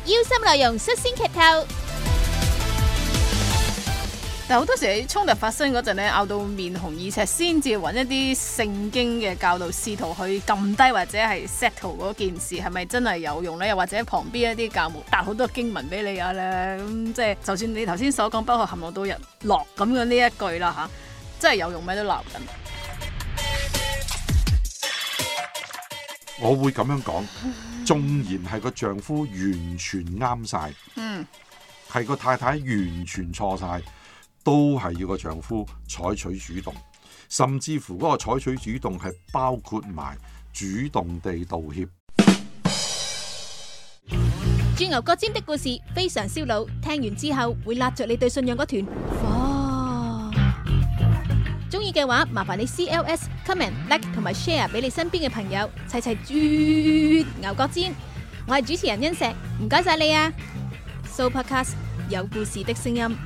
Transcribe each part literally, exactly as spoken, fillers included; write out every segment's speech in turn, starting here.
腰心內容率先劇透。 但好多時喺衝突發生嗰陣咧，拗到面紅耳赤，先至揾一啲聖經嘅教導，試圖去撳低或者係 settle 嗰件事，係咪真係有用呢？又或者旁邊一啲教牧答好多經文俾你啊咧，咁即係就算你頭先所講，不可含落到日落咁樣呢一句啦嚇，真係有用咩都鬧緊。 我會咁樣講，縱然係個丈夫完全啱晒， 嗯， 係個太太完全錯晒，都係要個丈夫採取主動，甚至乎嗰個採取主動係包括埋主動地道歉。 鑽牛角尖的故事非常燒腦，聽完之後會揦着你對信仰嗰團火。中意嘅話，麻煩你 C L S comment like 同埋 share 俾你身邊嘅朋友，齊齊鑽牛角尖。我係主持人欣石，唔該晒你啊！Sooopodcast 有故事的聲音。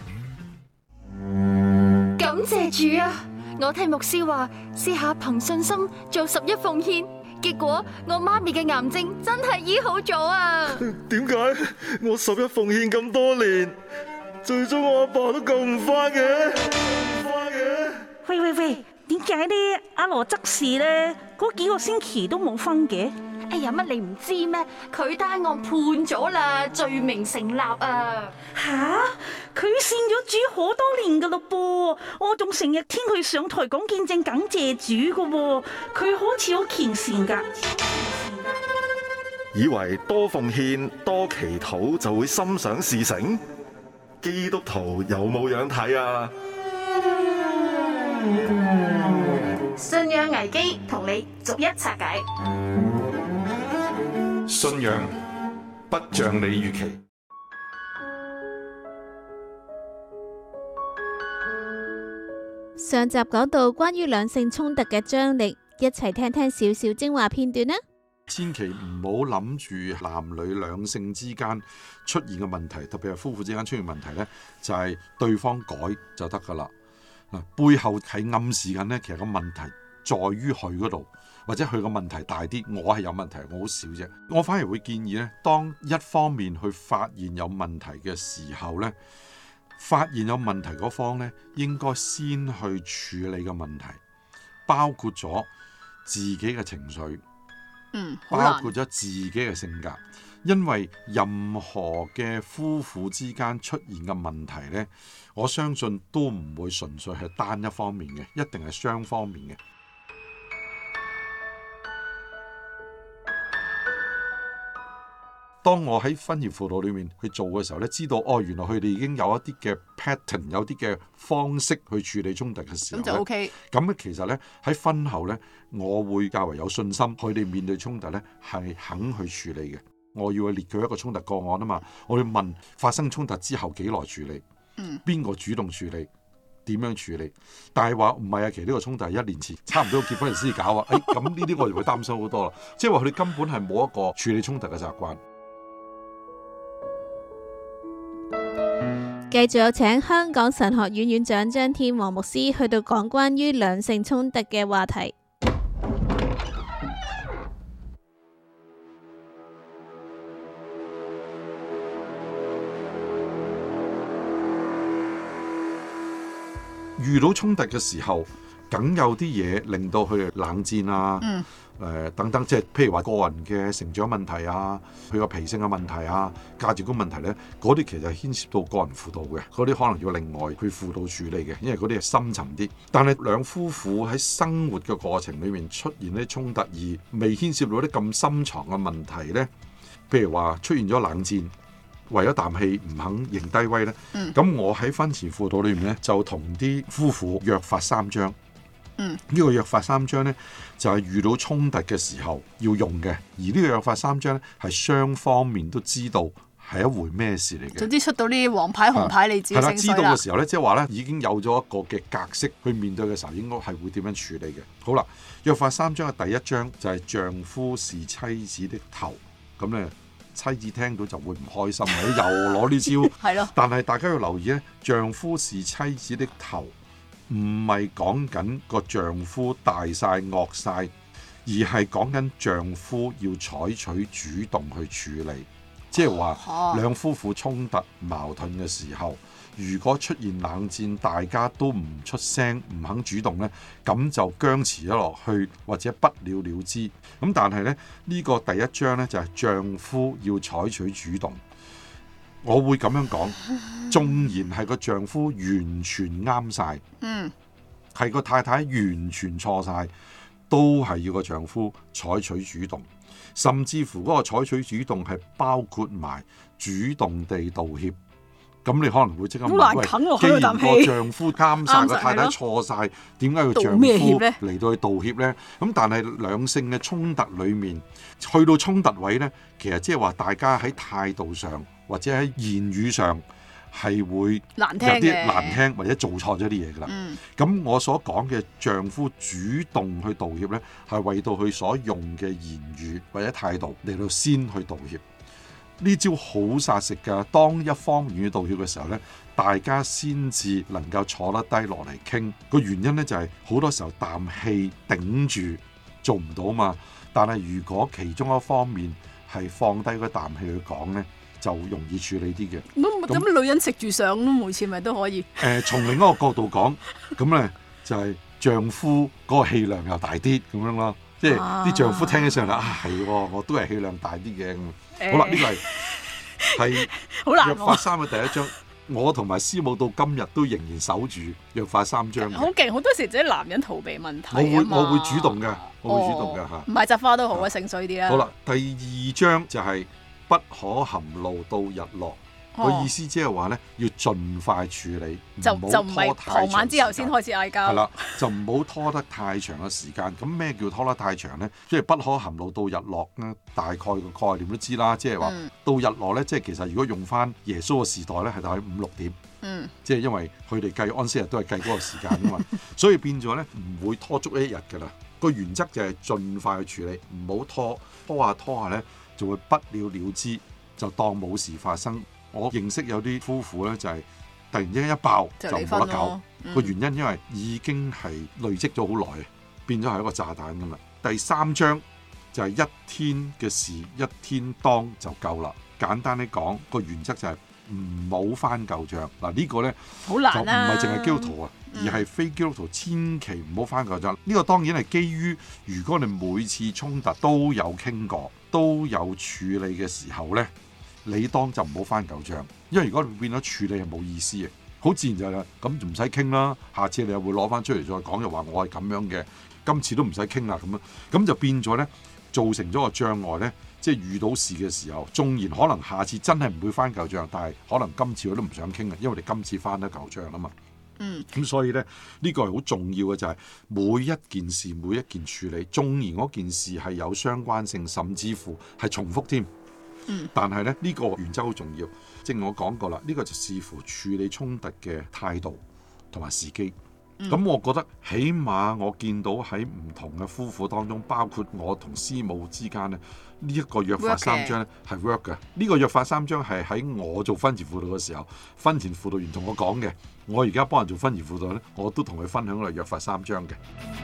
感謝主啊！我聽牧師話，試下憑信心做十一奉獻，結果我媽咪嘅癌症真係醫好咗啊！ 點解我十一奉獻咁多年，最終我阿爸都救唔翻嘅？救唔翻嘅？ 喂喂喂，點解呢？阿羅執事呢？嗰幾個星期都冇分嘅？ 哎呀，乜你唔知咩？佢單案判咗啦，罪名成立啊！ 吓，佢信咗主好多年噶咯噃，我仲成日聽佢上台講見證感謝主噶喎，佢好似好虔善噶。 以為多奉獻多祈禱就會心想事成？基督徒有冇樣睇啊？ 信仰危機同你逐一拆解。 信仰不像你預期。 上集講到關於兩性衝突嘅張力，一齊聽聽少少精華片段啦。 千祈唔好諗住男女兩性之間出現嘅問題，特別係夫婦之間出現問題呢，就係對方改就得噶啦。嗱，背後係暗示緊呢，其實個問題在於佢嗰度，或者佢個問題大啲，我係有問題，我好少啫。我反而會建議呢，當一方面去發現有問題嘅時候呢，發現有問題嗰方呢，應該先去處理個問題，包括咗自己嘅情緒， 嗯， 包括咗自己嘅性格。因為任何嘅夫婦之間出現嘅問題呢，我相信都唔會純粹係單一方面嘅，一定係雙方面嘅。當我喺婚姻輔導裏面去做嘅時候咧，知道哦，原來佢哋已經有一啲嘅 pattern， 有啲嘅方式去處理衝突嘅時候， 咁就 OK。 咁咧其實咧喺婚後咧，我會較為有信心，佢哋面對衝突咧係肯去處理嘅。我要去列舉一個衝突個案啊嘛，我要問發生衝突之後幾耐處理，邊個主動處理，點樣處理？但係話唔係啊，其實呢個衝突係一年前差唔多結婚先搞啊，誒咁呢啲我就會擔心好多啦，即係話佢哋根本係冇一個處理衝突嘅習慣。 繼續有請香港神學院院長張天和牧師去到講關於兩性衝突嘅話題。 遇到衝突嘅時候，梗有啲嘢令到佢哋冷戰啊，誒、 嗯呃、等等，即係譬如話個人嘅成長問題啊，佢個脾性嘅問題啊，價值觀問題呢，嗰啲其實牽涉到個人輔導嘅，嗰啲可能要另外去輔導處理嘅，因為嗰啲係深沉啲。但係兩夫婦喺生活嘅過程裏面出現啲衝突，而未牽涉到啲咁深藏嘅問題呢，譬如話出現咗冷戰。為咗啖氣唔肯認低威呢，咁、嗯、我喺婚前輔導裏面呢，就同啲夫婦約法三章。 嗯， 呢個約法三章呢，就係、是、遇到衝突嘅時候要用嘅，而呢個約法三章呢，係雙方面都知道係一回咩事嚟嘅。總之出到呢啲黃牌紅牌，你自己係啦，知道嘅時候呢，即係話呢已經有咗一個嘅格式去面對嘅時候，應該係會點樣處理嘅。好啦，約法三章嘅第一章就係丈夫是妻子的頭，咁咧。妻子聽到就會唔開心，又攞呢招。 係咯。 但係大家要留意咧，丈夫是妻子的頭，唔係講緊個丈夫大晒惡晒，而係講緊丈夫要採取主動去處理。 即係話兩夫婦衝突矛盾嘅時候，如果出現冷戰，大家都唔出聲，唔肯主動呢，咁就僵持咗落去，或者不了了之。咁但係呢，呢個第一章呢，就係丈夫要採取主動。我會咁樣講，縱然係個丈夫完全啱晒，嗯，係個太太完全錯晒，都係要個丈夫採取主動，甚至乎嗰個採取主動係包括埋主動地道歉。咁你可能會即刻問，喂，既然個丈夫啱晒，個太太錯晒，點解要丈夫嚟到去道歉呢？咁但係兩性嘅衝突裡面，去到衝突位呢，其實即係話大家喺態度上或者喺言語上係會有啲難聽，或者做錯咗啲嘢㗎啦。咁、嗯、我所講嘅丈夫主動去道歉呢，係為到佢所用嘅言語或者態度嚟到先去道歉。呢招好殺食㗎，當一方願意道歉嘅時候呢，大家先至能夠坐得低落嚟傾。個原因呢，就係好多時候啖氣頂住做唔到嘛，但係如果其中一方面係放低個啖氣去講呢，就容易處理啲嘅。 咁咁女人食住上咯，每次咪都可以。誒、 呃，從另一個角度講，咁呢就係、是、丈夫嗰個氣量又大啲咁樣咯。即係啲丈夫聽起上嚟啊，係喎，我都係氣量大啲嘅。欸、好啦，呢、這個係係約法三嘅第一章，我同埋師母到今日都仍然守住約法三章。 好勁，好多時啲男人逃避問題。 我會我會主動嘅，我會主動嘅嚇。唔係摘花都好啊，醒水啲啦。 好啦，第二章就係不可含怒到日落。個、哦、意思即係話咧，要盡快處理， 就唔好就唔係傍晚之後先開始嗌交。係啦，就唔好拖得太長嘅時間。咁咩叫拖得太長咧？即係不可含怒到日落咧。大概個概念都知啦，即係話到日落咧，即係其實如果用翻耶穌嘅時代咧，係大概五六點。嗯，即係因為佢哋計安息日都係計嗰個時間噶嘛，所以變咗咧唔會拖足一日㗎啦。個原則就係盡快去處理，唔好拖拖下拖下咧，就會不了了之，就當冇事發生。我認識有啲夫婦咧，就係、是、突然之間一爆就冇得搞。個、嗯、原因因為已經係累積咗好耐，變咗係一個炸彈㗎嘛。第三章就係一天嘅事一天當就夠啦。簡單啲講，個原則就係唔好翻舊帳。嗱、這個、呢個咧好難啊， 就唔係淨係基督徒啊，而係非基督徒千祈唔好翻舊帳。呢、這個當然係基於如果你每次衝突都有傾過、都有處理嘅時候咧。你當就唔好翻舊帳，因為如果你變咗處理係冇意思嘅，好自然就係啦，咁就唔使傾啦。下次你又會攞翻出嚟再講，又話我係咁樣嘅，今次都唔使傾啦咁樣，咁就變咗咧，造成咗個障礙咧，即係遇到事嘅時候，縱然可能下次真係唔會翻舊帳，但係可能今次我都唔想傾啊，因為你今次翻得舊帳啊嘛。嗯，咁所以咧，呢個係好重要嘅，就係每一件事每一件處理，縱然嗰件事係有相關性，甚至乎係重複添。嗯、但係咧，呢、這個原則好重要，正如我講過啦，呢、這個就視乎處理衝突嘅態度同埋時機。咁、嗯、我覺得起碼我見到喺唔同嘅夫婦當中，包括我同師母之間咧，呢、這、一個約法三章咧係 work 嘅。呢、這個約法三章係喺我做婚前輔導嘅時候，婚前輔導員同我講嘅。我而家幫人做婚前輔導咧，我都同佢分享咗約法三章嘅。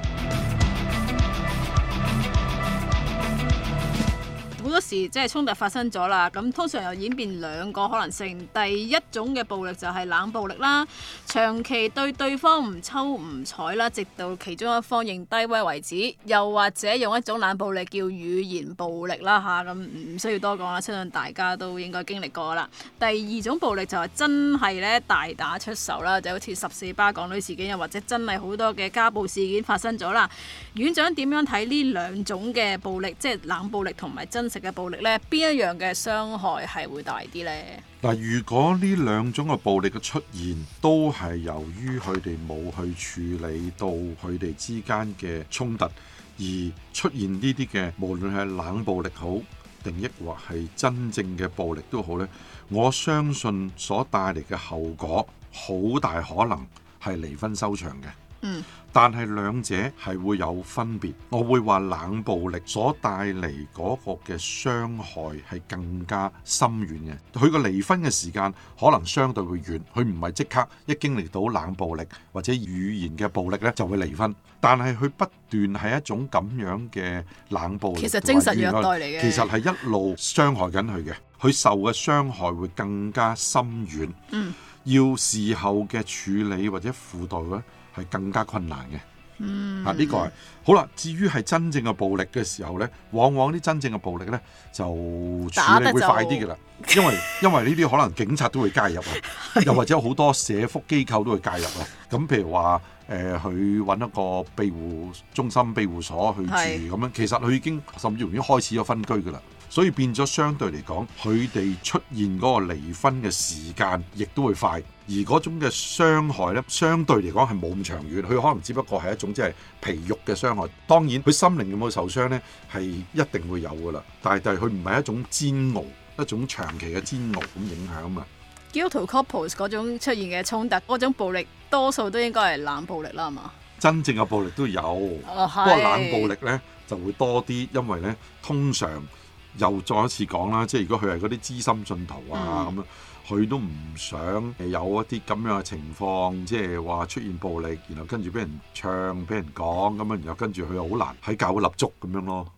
好多時即係衝突發生咗啦，咁通常又演變兩個可能性。第一種嘅暴力就係冷暴力啦，長期對對方唔抽唔睬啦，直到其中一方認低威為止。又或者用一種冷暴力叫語言暴力啦吓，咁唔需要多講啦，相信大家都應該經歷過啦。第二種暴力就係真係咧大打出手啦，就好似十四巴港女事件，又或者真係好多嘅家暴事件發生咗啦。院長點樣睇呢兩種嘅暴力，即係冷暴力同埋真實嘅暴力呢？邊一樣嘅傷害係會大啲呢？ 嗱，如果呢兩種嘅暴力嘅出現都係由於佢哋冇去處理到佢哋之間嘅衝突，而出現呢啲嘅無論係冷暴力好，定抑或係真正嘅暴力都好呢，我相信所帶嚟嘅後果好大可能係離婚收場嘅。嗯，但係兩者係會有分別，我會話冷暴力所帶嚟嗰個嘅傷害係更加深遠嘅。佢個離婚嘅時間可能相對會遠，佢唔係即刻一經歷到冷暴力或者語言嘅暴力咧就會離婚，但係佢不斷係一種咁樣嘅冷暴力， 其實精神虐待嚟嘅， 其實係一路傷害緊佢嘅。 佢受嘅傷害會更加深遠。 嗯， 要事後嘅處理或者輔導咧係更加困難嘅。 嗯， 啊，呢個係好啦。至於係真正嘅暴力嘅時候咧，往往啲真正嘅暴力咧就處理會快啲嘅啦，因為因為呢啲可能警察都會介入啊，又或者好多社福機構都會介入啊。咁譬如話誒，佢揾一個庇護中心、庇護所去住咁樣，其實佢已經甚至乎已經開始咗分居嘅啦。所以變咗相對嚟講，佢哋出現嗰個離婚嘅時間亦都會快，而嗰種嘅傷害咧，相對嚟講係冇咁長遠。佢可能只不過係一種即係皮肉嘅傷害。當然佢心靈有冇受傷咧，係一定會有噶啦。但係但係佢唔係一種煎熬，一種長期嘅煎熬咁影響嘛。 基督徒 couples 嗰種出現嘅衝突，嗰種暴力多數都應該係冷暴力啦，係嘛？ 真正嘅暴力都有， 哦、 不過冷暴力咧就會多啲，因為咧通常。又再一次講啦，即係如果佢係嗰啲資深信徒啊咁樣，佢都唔想有一啲咁樣嘅情況，即係話出現暴力，然後跟住俾人唱、俾人講咁樣，然後跟住佢又好難喺教會立足咁樣咯。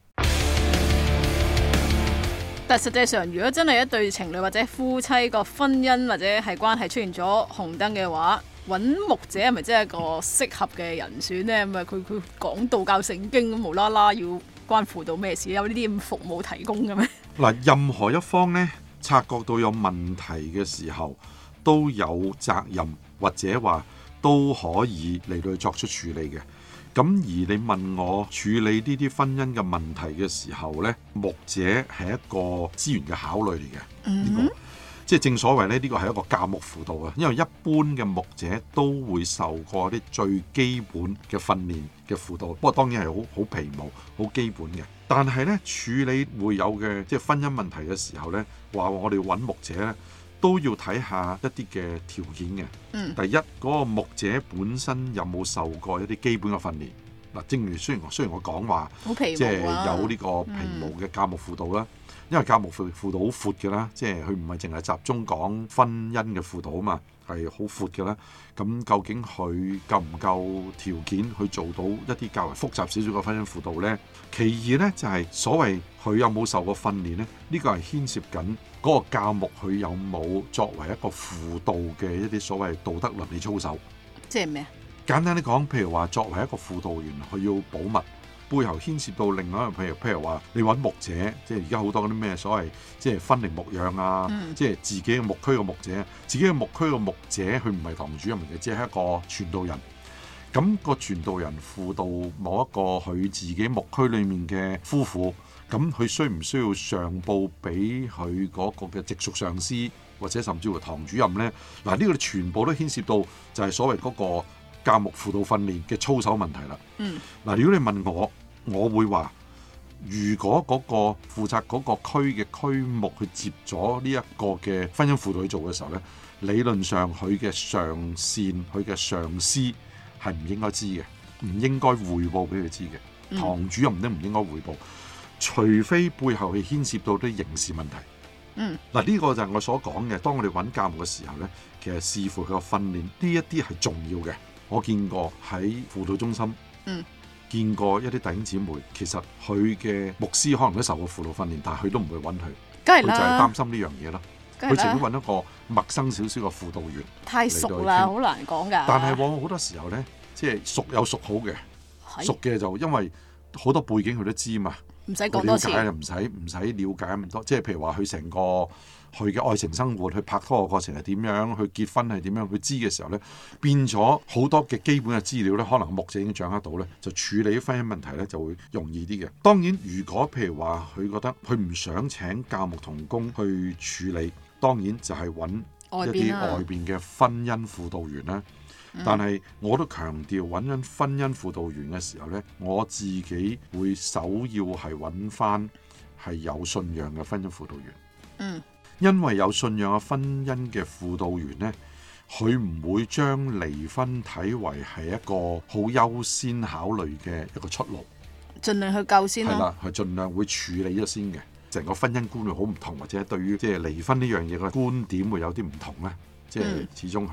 但實際上，如果真係一對情侶或者夫妻個婚姻或者係關係出現咗紅燈嘅話，揾牧者係咪真係一個適合嘅人選呢？咁啊，佢佢講道教聖經咁無啦啦要關乎到咩事？有呢啲咁服務提供嘅咩？ 嗱，任何一方呢，察覺到有問題嘅時候，都有責任或者話都可以嚟到去作出處理嘅。咁而你問我處理呢啲婚姻嘅問題嘅時候呢，牧者係一個資源嘅考慮嚟嘅。 嗯呢個即係正所謂咧，呢個係一個教牧輔導啊。因為一般嘅牧者都會受過啲最基本嘅訓練嘅輔導，不過當然係好好皮毛、好基本嘅。但係咧，處理會有嘅即係婚姻問題嘅時候咧，話我哋揾牧者咧都要睇下一啲嘅條件嘅。 嗯， 第一嗰個牧者本身有冇受過一啲基本嘅訓練？嗱，正如雖然雖然我講話， 好皮即係毛啊， 有呢個皮毛嘅教牧輔導啦。因為教牧輔輔導好闊嘅啦，即係佢唔係淨係集中講婚姻嘅輔導啊嘛，係好闊嘅啦。咁究竟佢夠唔夠條件去做到一啲較為複雜少少嘅婚姻輔導呢？其二呢，就係、是、所謂佢有冇受過訓練呢？呢、這個係牽涉緊嗰個教牧佢有冇作為一個輔導嘅一啲所謂道德倫理操守。 即係咩啊？ 簡單啲講，譬如話作為一個輔導員，佢要保密。背後牽涉到另外一樣，譬如譬如話，你揾牧者，即係而家好多嗰啲咩所謂，即係分靈牧養啊， 嗯、 即係自己嘅牧區嘅牧者，自己嘅牧區嘅牧者，佢唔係堂主任嚟嘅，只係一個傳道人。咁、個傳道人輔導某一個佢自己牧區裡面嘅夫婦，咁佢需唔需要上報俾佢嗰個嘅直屬上司，或者甚至乎堂主任呢？嗱，呢個全部都牽涉到就係所謂嗰、個。教牧輔導訓練嘅操守問題啦。 嗯， 嗱，如果你問我，我會話，如果嗰個負責嗰個區嘅區牧去接咗呢一個嘅婚姻輔導去做嘅時候咧，理論上佢嘅上線、佢嘅上司係唔應該知嘅，唔應該匯報俾佢知嘅。 嗯、 堂主任都唔應該匯報，除非背後係牽涉到啲刑事問題。 嗯， 嗱，呢個就係我所講嘅。當我哋揾教牧嘅時候咧，其實視乎佢嘅訓練，呢一啲係重要嘅。我見過喺輔導中心， 嗯，見過一啲弟兄姊妹，其實佢嘅牧師可能都受過輔導訓練，但係佢都唔會揾佢， 梗係佢就係啦， 擔心呢樣嘢咯。佢情願揾一個陌生少少嘅輔導員， 太熟啦，好難講㗎。 但係往往好多時候咧，即係熟有熟好嘅， 係熟嘅就因為好多背景佢都知嘛， 唔使講多次， 了解唔使唔使了解咁多。即係譬如話佢成個佢嘅愛情生活，佢拍拖嘅過程係點樣，佢結婚係點樣，佢知嘅時候咧，變咗好多嘅基本嘅資料咧，可能牧者已經掌握到咧，就處理婚姻問題咧就會容易啲嘅。當然，如果譬如話佢覺得佢唔想請教牧同工去處理，當然就係揾一啲外邊嘅婚姻輔導員啦。但係我都強調揾緊婚姻輔導員嘅時候咧，我自己會首要係揾翻係有信仰嘅婚姻輔導員。 嗯。 因為有信仰嘅婚姻嘅輔導員呢，佢唔會將離婚睇為係一個好優先考慮嘅一個出路， 盡量去救先啦。 係啦，係盡量會處理咗先嘅。成個婚姻觀會好唔同，或者對於即係離婚呢樣嘢嘅觀點會有啲唔同咧，即係始終係。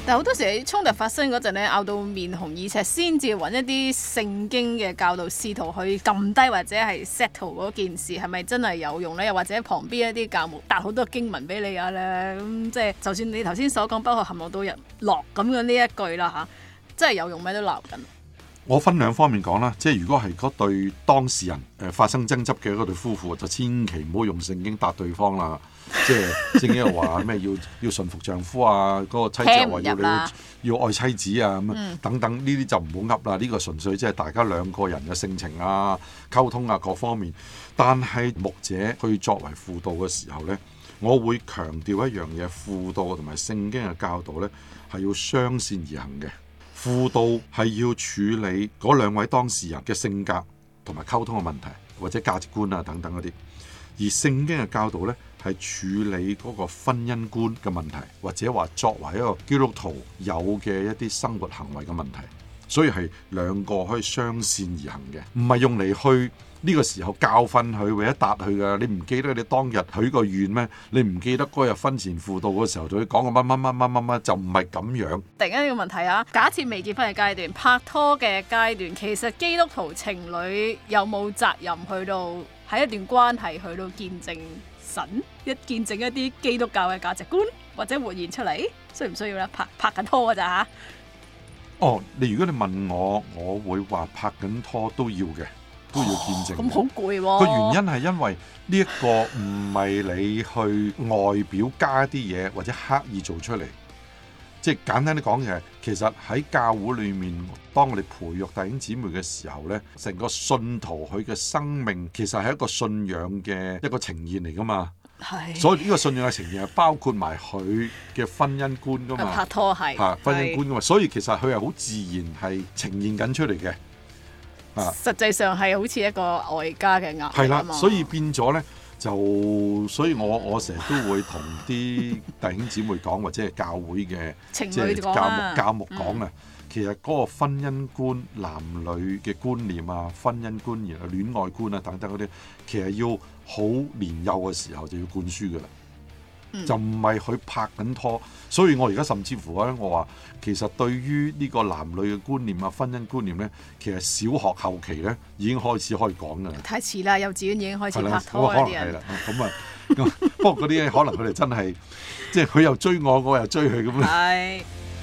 但係好多時喺衝突發生嗰陣咧，拗到面紅耳赤，先至揾一啲聖經嘅教導，試圖去撳低或者係 settle 嗰件事，係咪真係有用呢？又或者旁邊一啲教牧答好多經文俾你啊咧，咁即係就算你頭先所講，不可含怒到日落咁樣呢一句啦嚇，真係有用咩都鬧緊。 我分兩方面講啦，即係如果係嗰對當事人誒發生爭執嘅嗰對夫婦，就千祈唔好用聖經答對方啦。即係聖經又話咩要要順服丈夫啊，嗰、那個妻子又話要你要，要愛妻子啊咁、嗯、等等，呢啲就唔好噏啦。呢、這個純粹即係大家兩個人嘅性情啊、溝通啊各方面。但係牧者去作為輔導嘅時候呢，我會強調一樣嘢，輔導同埋聖經嘅教導呢係要雙線而行嘅。輔導係要處理嗰兩位當事人嘅性格同埋溝通嘅問題，或者價值觀啊等等嗰啲；而聖經嘅教導呢，係處理嗰個婚姻觀嘅問題，或者話作為一個基督徒有嘅一啲生活行為嘅問題。所以係兩個可以雙線而行嘅，唔係用嚟去呢個時候教訓佢或者答佢㗎。你唔記得你當日許個願咩？你唔記得嗰日婚前輔導嘅時候，就會講個乜乜乜乜乜乜，就唔係咁樣。 突然間呢個問題啊，假設未結婚嘅階段、拍拖嘅階段，其實基督徒情侶有冇責任去到喺一段關係去到見證神，一見證一啲基督教嘅價值觀，或者活現出嚟？需唔需要咧？拍拍緊拖㗎咋嚇？ 哦，你如果你問我，我會話拍緊拖都要嘅，都要見證。 咁好攰喎。 個原因係因為呢一個唔係你去外表加啲嘢，或者刻意做出嚟。即係簡單啲講嘅係，其實喺教會裏面，當我哋培育弟兄姊妹嘅時候呢，成個信徒佢嘅生命其實係一個信仰嘅一個呈現嚟㗎嘛。所以呢個信仰嘅呈現係包括埋佢嘅婚姻觀噶嘛， 拍拖係嚇婚姻觀噶嘛，所以其實佢係好自然係呈現緊出嚟嘅。啊， 實際上係好似一個外家嘅壓力係啦，所以變咗咧就，所以我我成日都會同啲弟兄姊妹講，或者係教會嘅即係教牧教牧講啊。 嗯其實嗰個婚姻觀、男女嘅觀念啊、婚姻觀念啊、戀愛觀啊等等嗰啲，其實要好年幼嘅時候就要灌輸㗎啦，嗯、就唔係佢拍緊拖。所以我而家甚至乎咧，我話其實對於呢個男女嘅觀念啊、婚姻觀念咧，其實小學後期咧已經開始可以講㗎啦。 太遲啦，幼稚園已經開始拍拖嗰啲人。係啦， 咁啊，不過嗰啲可能佢哋真係即係佢又追我，我又追佢咁樣。 係。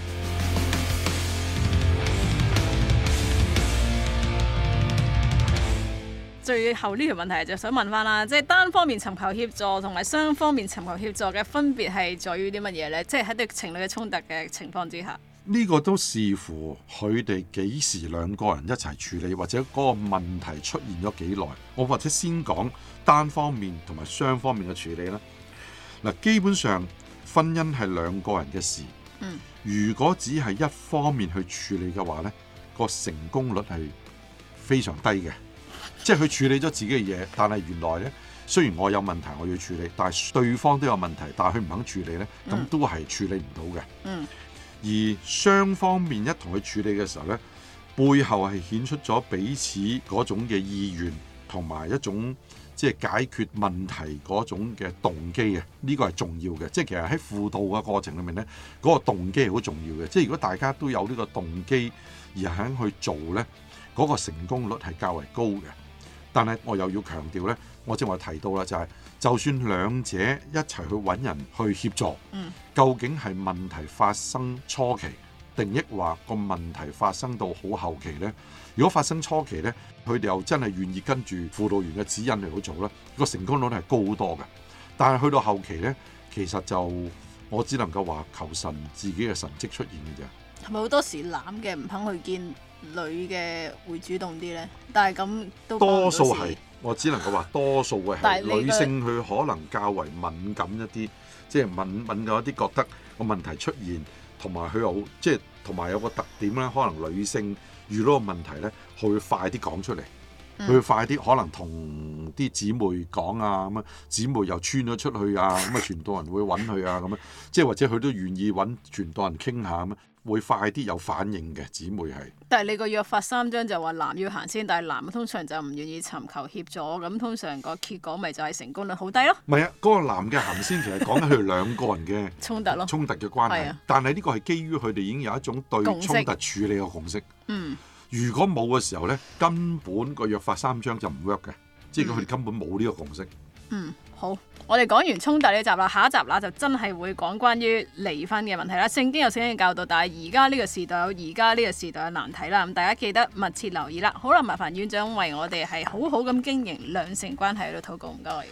最後呢條問題就想問翻啦，即係單方面尋求協助同埋雙方面尋求協助嘅分別係在於啲乜嘢呢？即係喺對情侶嘅衝突嘅情況之下， 呢個都視乎佢哋幾時兩個人一齊處理，或者嗰個問題出現咗幾耐。我或者先講單方面同埋雙方面嘅處理啦。嗱，基本上婚姻係兩個人嘅事。嗯，如果只係一方面去處理嘅話，呢個成功率係非常低嘅。即係佢處理咗自己嘅嘢，但係原來呢，雖然我有問題我要處理，但係對方都有問題，但係佢唔肯處理呢，咁都係處理唔到嘅。嗯，而雙方面一同去處理嘅時候呢，背後係顯出咗彼此嗰種嘅意願同埋一種即係解決問題嗰種嘅動機啊，呢個係重要嘅。即係其實喺輔導嘅過程裏面呢，嗰個動機係好重要嘅。即係如果大家都有呢個動機而肯去做呢，嗰個成功率係較為高嘅。但係我又要強調呢，我正話提到啦，就係就算兩者一齊去揾人去協助，嗯、究竟係問題發生初期，定抑或個問題發生到好後期呢？如果發生初期呢，佢哋又真係願意跟住輔導員嘅指引嚟去做呢，個成功率係高好多嘅。但係去到後期呢，其實就我只能夠話求神自己嘅神蹟出現嘅啫。 係咪好多時男嘅唔肯去見女嘅會主動啲呢？但係咁都多數係，我只能夠話多數嘅係女性，佢可能較為敏感一啲，即係敏敏感一啲，覺得個問題出現，同埋佢又即係同埋有個特點咧，可能女性遇到個問題咧，佢會快啲講出嚟，佢、嗯、會快啲可能同啲姊妹講啊，咁啊姊妹又穿咗出去啊，咁啊傳道人會揾佢啊，咁啊即係或者佢都願意揾傳道人傾下咁啊。 會快啲有反應嘅姊妹係。 但係你個約法三章就話男要行先，但係男通常就唔願意尋求協助，咁通常個結果咪就係成功率好低咯。 唔係啊，嗰、嗰個男嘅行先，其實講緊佢哋兩個人嘅衝突咯， 衝突嘅關係。 啊、 但係呢個係基於佢哋已經有一種對衝突處理嘅共識。 嗯， 如果冇嘅時候咧，根本個約法三章就唔 work 嘅，即係佢哋根本冇呢個共識。 嗯，好，我哋講完衝突呢集啦，下一集啦就真係會講關於離婚嘅問題啦。聖經有聖經嘅教導，但係而家呢個時代有而家呢個時代嘅難題啦。咁大家記得密切留意啦。好啦，麻煩院長為我哋係好好咁經營兩性關係喺度禱告，唔該。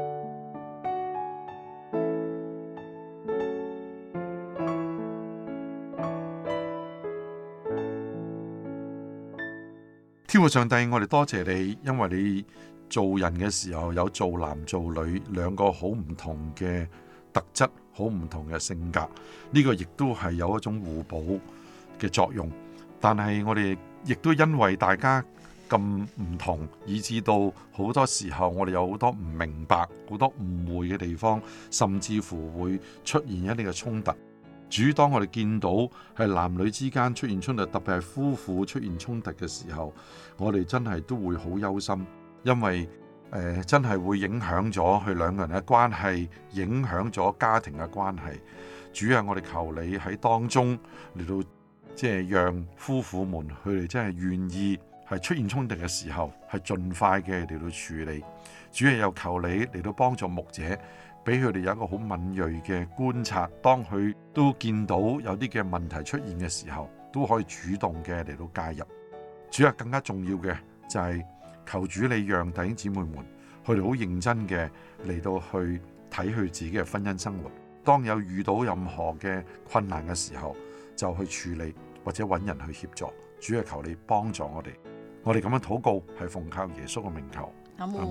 天父上帝，我哋多謝你，因為你做人嘅時候有做男做女兩個好唔同嘅特質，好唔同嘅性格，呢個亦都係有一種互補嘅作用。但係我哋亦都因為大家咁唔同，以至到好多時候我哋有好多唔明白、好多誤會嘅地方，甚至乎會出現一啲嘅衝突。主，當我哋見到係男女之間出現衝突，特別係夫婦出現衝突嘅時候，我哋真係都會好憂心，因為誒、呃、真係會影響咗佢兩個人嘅關係，影響咗家庭嘅關係。主啊，我哋求你喺當中嚟到，即係讓夫婦們佢哋真係願意係出現衝突嘅時候，係盡快嘅嚟到處理。主啊，又求你嚟到幫助牧者，俾佢哋有一個好敏銳嘅觀察，當佢都見到有啲嘅問題出現嘅時候，都可以主動嘅嚟到介入。主啊，更加重要嘅就係求主你讓弟兄姊妹們，佢哋好認真嘅嚟到去睇佢自己嘅婚姻生活。當有遇到任何嘅困難嘅時候，就去處理或者揾人去協助。主啊，求你幫助我哋。我哋咁樣禱告係奉靠耶穌嘅名求。 阿門。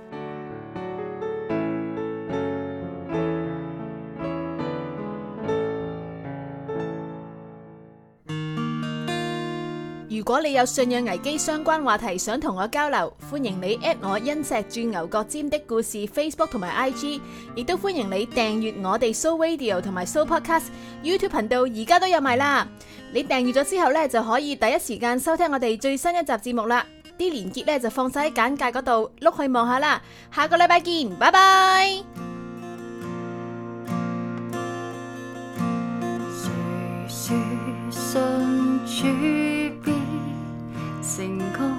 如果你有信仰危機相關話題想同我交流，歡迎你 at 我因石鑽牛角尖的故事 Facebook 同埋 I G， 亦都歡迎你訂閱我哋 So Radio 同埋 So Podcast YouTube 頻道，而家都有埋啦。你訂閱咗之後呢，就可以第一時間收聽我哋最新一集節目啦。啲連結呢就放晒喺簡介嗰度，碌去望下啦。下個禮拜見，拜拜。 誰說信主必成功？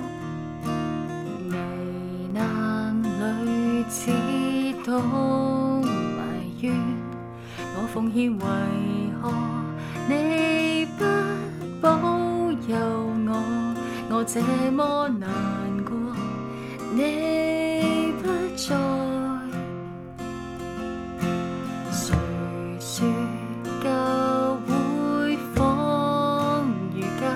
危難裏只懂埋怨，我奉獻為何你不保佑我？我這麼難過，你不在。誰說教會仿如家，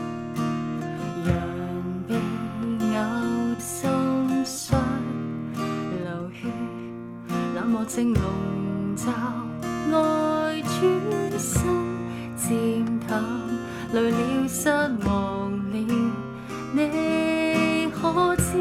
人被咬心傷流血，冷漠正籠罩愛主心漸淡，累了失望了，你可知？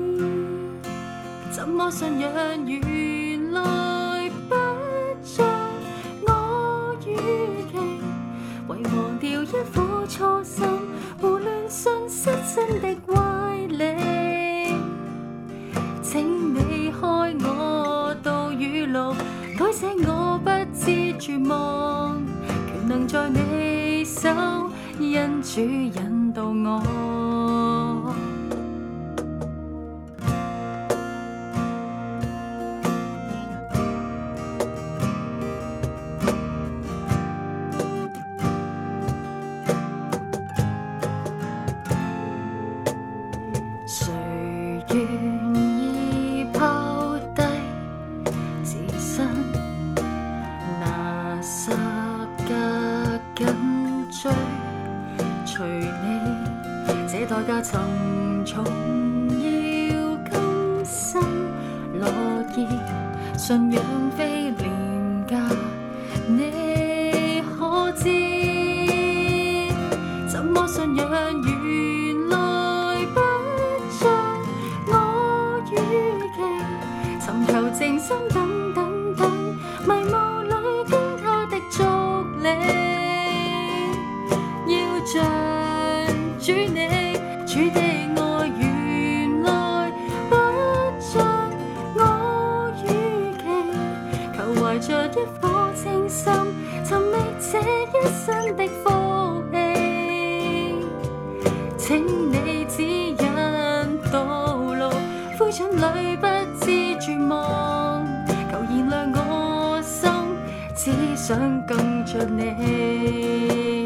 怎麼信仰原來不像我預期，遺忘掉一顆初心，胡亂信失真的歪理。請你開我道與路，改寫我不知絕望，權能在你手，因主引導我。誰願意拋低自身，拿十架緊追，隨你這代價沉重，要甘心樂意，信仰非廉價，你可知？怎麼信仰原來不像我預期，尋求靜心等等等，迷霧裏跟他的足理， 春裏不知絕望，求燃亮我心，只想跟着你。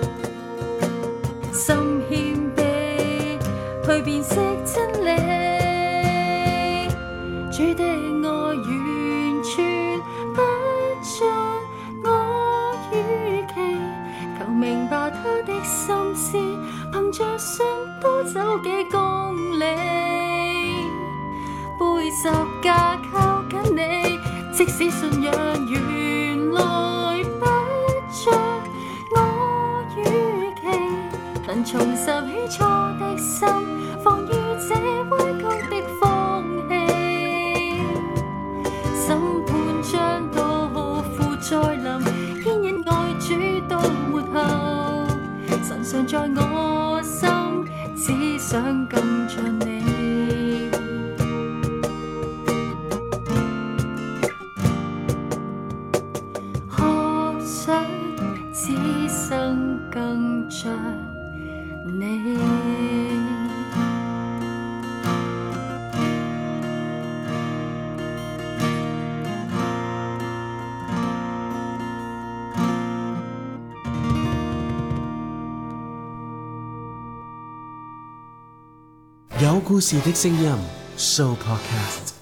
心謙卑，去辨識真理，主的愛完全不像我預期，求明白他的心思，憑着信多走幾公里，背十架靠緊你，即使信仰原來不像我預期，能重拾起初的心，防御這歪曲的風氣，審判將到負再臨，牽引愛主到末後，神常在我心，只想跟着你。學想此生跟着你。 有故事的聲音 Show Podcast。